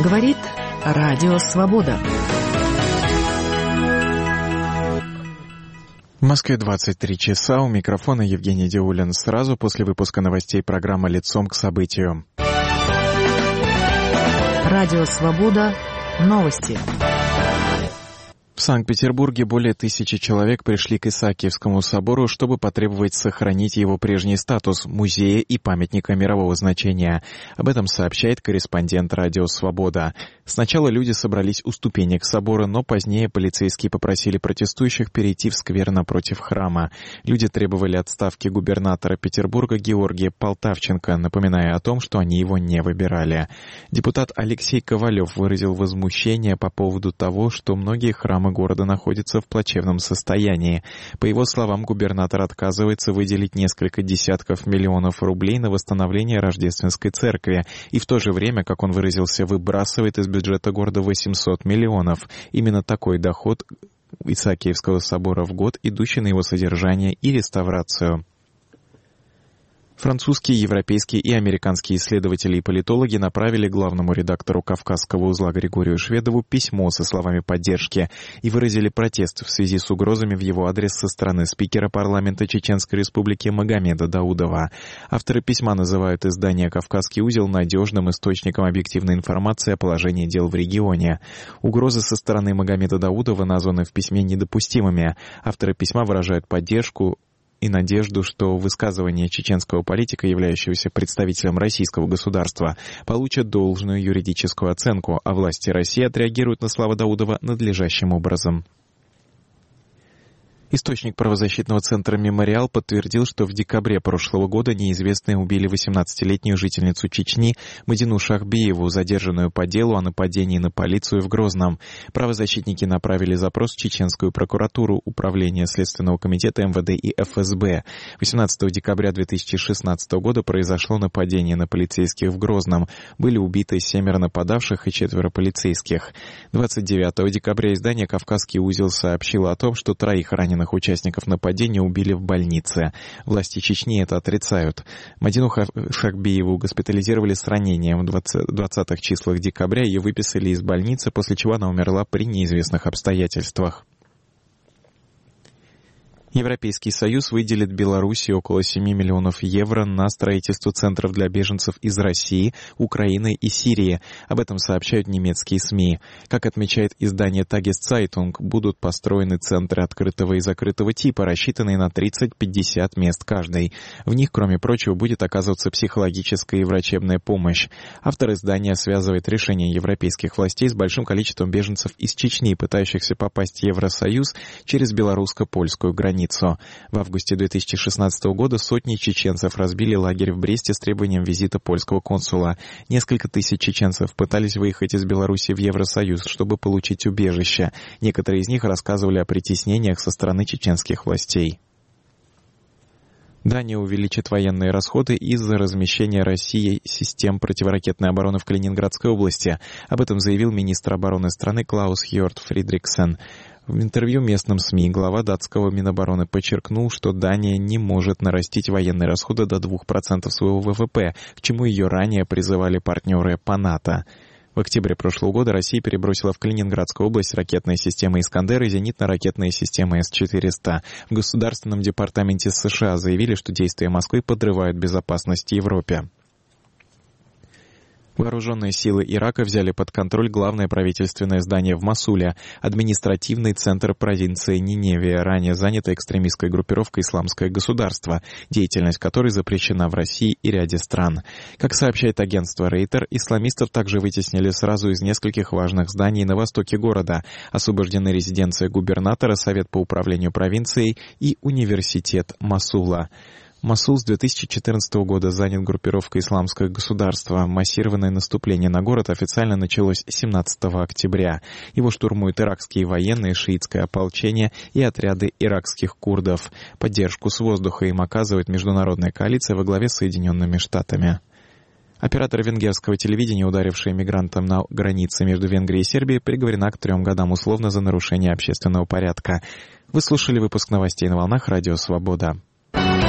Говорит Радио Свобода. В Москве 23 часа. У микрофона Евгений Диулин. Сразу после выпуска новостей программа «Лицом к событию». Радио Свобода. Новости. В Санкт-Петербурге более 1000 человек пришли к Исаакиевскому собору, чтобы потребовать сохранить его прежний статус музея и памятника мирового значения. Об этом сообщает корреспондент «Радио Свобода». Сначала люди собрались у ступенек собора, но позднее полицейские попросили протестующих перейти в сквер напротив храма. Люди требовали отставки губернатора Петербурга Георгия Полтавченко, напоминая о том, что они его не выбирали. Депутат Алексей Ковалев выразил возмущение по поводу того, что многие храмы города находятся в плачевном состоянии. По его словам, губернатор отказывается выделить несколько десятков миллионов рублей на восстановление Рождественской церкви и в то же время, как он выразился, выбрасывает из бюджета города 800 миллионов. Именно такой доход Исаакиевского собора в год, идущий на его содержание и реставрацию. Французские, европейские и американские исследователи и политологи направили главному редактору Кавказского узла Григорию Шведову письмо со словами поддержки и выразили протест в связи с угрозами в его адрес со стороны спикера парламента Чеченской Республики Магомеда Даудова. Авторы письма называют издание «Кавказский узел» надежным источником объективной информации о положении дел в регионе. Угрозы со стороны Магомеда Даудова названы в письме недопустимыми. Авторы письма выражают поддержку и надежду, что высказывания чеченского политика, являющегося представителем российского государства, получат должную юридическую оценку, а власти России отреагируют на слова Даудова надлежащим образом. Источник правозащитного центра «Мемориал» подтвердил, что в декабре прошлого года неизвестные убили 18-летнюю жительницу Чечни Мадину Шахбиеву, задержанную по делу о нападении на полицию в Грозном. Правозащитники направили запрос в чеченскую прокуратуру, Управление Следственного комитета МВД и ФСБ. 18 декабря 2016 года произошло нападение на полицейских в Грозном. Были убиты 7 нападавших и 4 полицейских. 29 декабря издание «Кавказский узел» сообщило о том, что 3 раненых участников нападения убили в больнице. Власти Чечни это отрицают. Мадину Шахбиеву госпитализировали с ранением в 20-х числах декабря. Ее выписали из больницы, после чего она умерла при неизвестных обстоятельствах. Европейский Союз выделит Беларуси около 7 миллионов евро на строительство центров для беженцев из России, Украины и Сирии. Об этом сообщают немецкие СМИ. Как отмечает издание Tageszeitung, будут построены центры открытого и закрытого типа, рассчитанные на 30-50 мест каждый. В них, кроме прочего, будет оказываться психологическая и врачебная помощь. Автор издания связывает решение европейских властей с большим количеством беженцев из Чечни, пытающихся попасть в Евросоюз через белорусско-польскую границу. В августе 2016 года сотни чеченцев разбили лагерь в Бресте с требованием визита польского консула. Несколько тысяч чеченцев пытались выехать из Беларуси в Евросоюз, чтобы получить убежище. Некоторые из них рассказывали о притеснениях со стороны чеченских властей. Дания увеличит военные расходы из-за размещения Россией систем противоракетной обороны в Калининградской области. Об этом заявил министр обороны страны Клаус Йорт Фридриксен. В интервью местным СМИ глава датского Минобороны подчеркнул, что Дания не может нарастить военные расходы до 2% своего ВВП, к чему ее ранее призывали партнеры по НАТО. В октябре прошлого года Россия перебросила в Калининградскую область ракетные системы «Искандер» и зенитно-ракетные системы С-400. В Государственном департаменте США заявили, что действия Москвы подрывают безопасность в Европе. Вооруженные силы Ирака взяли под контроль главное правительственное здание в Мосуле, административный центр провинции Ниневия, ранее занятой экстремистской группировкой «Исламское государство», деятельность которой запрещена в России и ряде стран. Как сообщает агентство Рейтер, исламистов также вытеснили сразу из нескольких важных зданий на востоке города. Освобождены резиденция губернатора, Совет по управлению провинцией и университет Мосула. Мосул с 2014 года занят группировкой «Исламское государство». Массированное наступление на город официально началось 17 октября. Его штурмуют иракские военные, шиитское ополчение и отряды иракских курдов. Поддержку с воздуха им оказывает международная коалиция во главе с Соединенными Штатами. Оператор венгерского телевидения, ударивший мигрантам на границе между Венгрией и Сербией, приговорена к 3 годам условно за нарушение общественного порядка. Вы слушали выпуск новостей на волнах Радио Свобода.